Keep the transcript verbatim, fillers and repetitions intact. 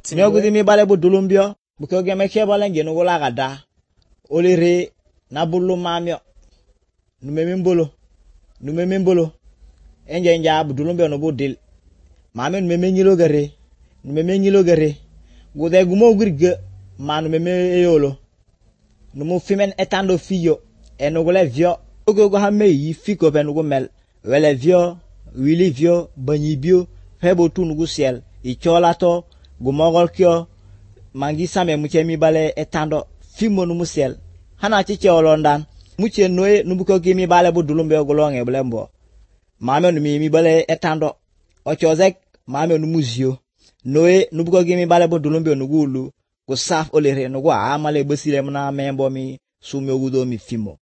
mi ogudi mi bale bu dulumbio buko geme kebale ngenu wala gada olere na bulu mamio numeme mbolo numeme mbolo enje nja bu dulumbio no budil mame numeme nyilo gare numeme nyilo gare gude gumo gurge manu meme eyolo numu fimen etando fiyo enugule vio ogogo ha meyi fiko benugo mel wele vio wili vio banyibio febo tunugu siel icholato gumogol kyo mangi same muche mi bale etando fimo numu siel hana chiche olondan muche noe nubuko gimi bale bu dulumbe ogolonge blembo mame numi mi bale etando ochozek mame numu zio noe nubuko gimi bale bu dulumbe nugulu go saf olere nugo amale besile mna membo mi sumyo gudo mi fimo